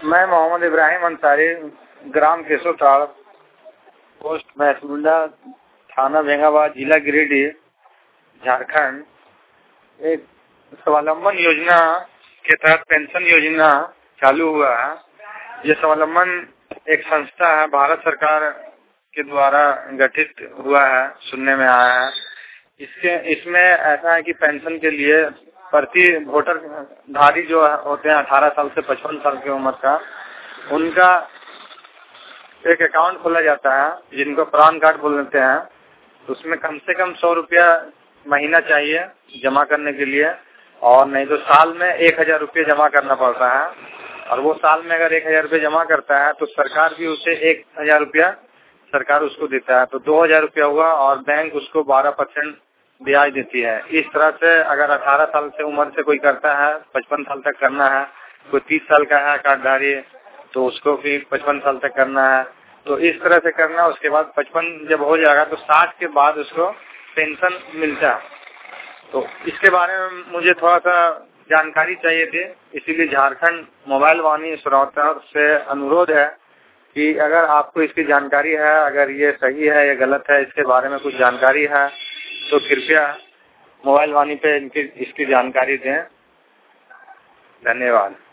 मैं मोहम्मद इब्राहिम अंसारी, ग्राम केशवताड़, पोस्ट महसूल्ला, थाना बेंगाबाद, जिला गिरिडीह, झारखंड। एक स्वावलंबन योजना के तहत पेंशन योजना चालू हुआ है। ये स्वावलंबन एक संस्था है, भारत सरकार के द्वारा गठित हुआ है, सुनने में आया है। इसमें ऐसा है कि पेंशन के लिए प्रति वोटर धारी जो होते हैं 18 साल से 55 साल की उम्र का, उनका एक अकाउंट खोला जाता है, जिनको प्राण कार्ड बोल देते हैं। तो उसमें कम से कम 100 रुपया महीना चाहिए जमा करने के लिए, और नहीं तो साल में 1000 रुपये जमा करना पड़ता है। और वो साल में अगर 1000 रुपये जमा करता है तो सरकार भी उसे 1000 रुपया सरकार उसको देता है, तो 2000 रुपया हुआ, और बैंक उसको 12% ब्याज देती है। इस तरह से अगर 18 साल से उम्र से कोई करता है, 55 साल तक करना है, कोई 30 साल का है कार्डधारी तो उसको भी 55 साल तक करना है, तो इस तरह से करना। उसके बाद 55 जब हो जाएगा तो 60 के बाद उसको पेंशन मिलता है। तो इसके बारे में मुझे थोड़ा सा जानकारी चाहिए थी, इसीलिए झारखंड मोबाइल वाणी श्रोता से अनुरोध है कि अगर आपको इसकी जानकारी है, अगर ये सही है या गलत है, इसके बारे में कुछ जानकारी है तो कृपया मोबाइल वाणी पे इसकी जानकारी दें। धन्यवाद।